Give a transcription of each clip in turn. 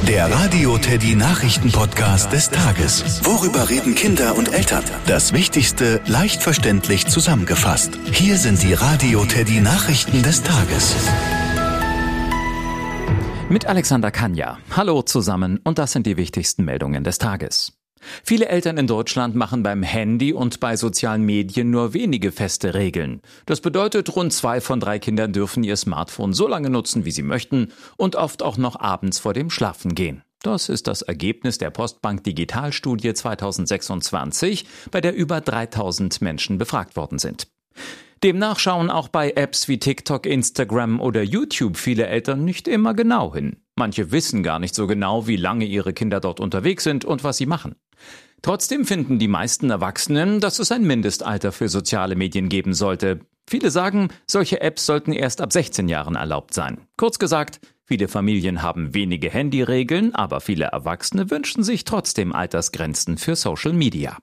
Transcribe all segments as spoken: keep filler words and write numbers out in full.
Der Radio Teddy Nachrichten-Podcast des Tages. Worüber reden Kinder und Eltern? Das Wichtigste leicht verständlich zusammengefasst. Hier sind die Radio Teddy Nachrichten des Tages. Mit Alexander Kanja. Hallo zusammen und das sind die wichtigsten Meldungen des Tages. Viele Eltern in Deutschland machen beim Handy und bei sozialen Medien nur wenige feste Regeln. Das bedeutet, rund zwei von drei Kindern dürfen ihr Smartphone so lange nutzen, wie sie möchten und oft auch noch abends vor dem Schlafengehen. Das ist das Ergebnis der Postbank Digitalstudie zweitausendsechsundzwanzig, bei der über dreitausend Menschen befragt worden sind. Demnach schauen auch bei Apps wie TikTok, Instagram oder YouTube viele Eltern nicht immer genau hin. Manche wissen gar nicht so genau, wie lange ihre Kinder dort unterwegs sind und was sie machen. Trotzdem finden die meisten Erwachsenen, dass es ein Mindestalter für soziale Medien geben sollte. Viele sagen, solche Apps sollten erst ab sechzehn Jahren erlaubt sein. Kurz gesagt, viele Familien haben wenige Handyregeln, aber viele Erwachsene wünschen sich trotzdem Altersgrenzen für Social Media.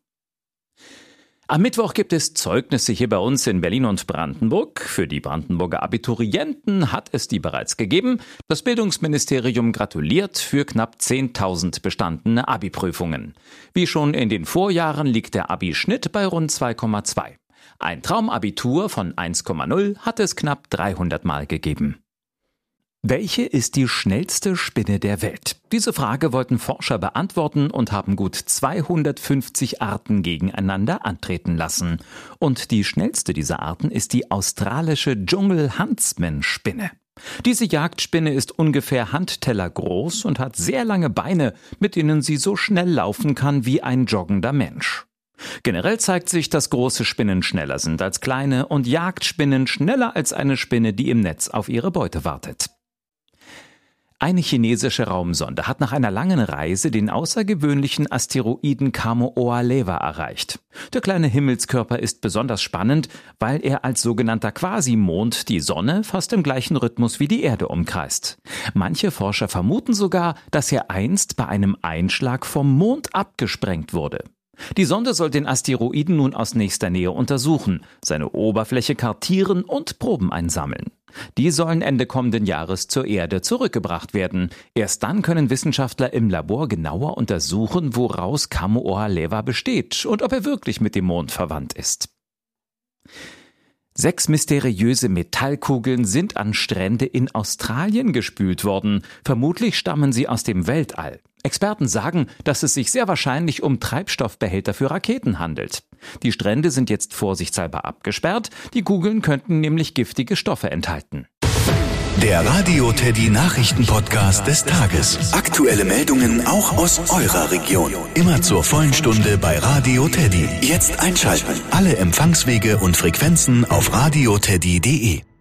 Am Mittwoch gibt es Zeugnisse hier bei uns in Berlin und Brandenburg. Für die Brandenburger Abiturienten hat es die bereits gegeben. Das Bildungsministerium gratuliert für knapp zehntausend bestandene Abi-Prüfungen. Wie schon in den Vorjahren liegt der Abi-Schnitt bei rund zwei Komma zwei. Ein Traumabitur von eins Komma null hat es knapp dreihundert Mal gegeben. Welche ist die schnellste Spinne der Welt? Diese Frage wollten Forscher beantworten und haben gut zweihundertfünfzig Arten gegeneinander antreten lassen. Und die schnellste dieser Arten ist die australische Dschungel-Huntsman-Spinne. Diese Jagdspinne ist ungefähr handtellergroß und hat sehr lange Beine, mit denen sie so schnell laufen kann wie ein joggender Mensch. Generell zeigt sich, dass große Spinnen schneller sind als kleine und Jagdspinnen schneller als eine Spinne, die im Netz auf ihre Beute wartet. Eine chinesische Raumsonde hat nach einer langen Reise den außergewöhnlichen Asteroiden Kamo'oa-Lewa erreicht. Der kleine Himmelskörper ist besonders spannend, weil er als sogenannter Quasimond die Sonne fast im gleichen Rhythmus wie die Erde umkreist. Manche Forscher vermuten sogar, dass er einst bei einem Einschlag vom Mond abgesprengt wurde. Die Sonde soll den Asteroiden nun aus nächster Nähe untersuchen, seine Oberfläche kartieren und Proben einsammeln. Die sollen Ende kommenden Jahres zur Erde zurückgebracht werden. Erst dann können Wissenschaftler im Labor genauer untersuchen, woraus Kamo'oa-Lewa besteht und ob er wirklich mit dem Mond verwandt ist. Sechs mysteriöse Metallkugeln sind an Strände in Australien gespült worden. Vermutlich stammen sie aus dem Weltall. Experten sagen, dass es sich sehr wahrscheinlich um Treibstoffbehälter für Raketen handelt. Die Strände sind jetzt vorsichtshalber abgesperrt. Die Kugeln könnten nämlich giftige Stoffe enthalten. Der Radio Teddy Nachrichten-Podcast des Tages. Aktuelle Meldungen auch aus eurer Region. Immer zur vollen Stunde bei Radio Teddy. Jetzt einschalten. Alle Empfangswege und Frequenzen auf radioteddy punkt de.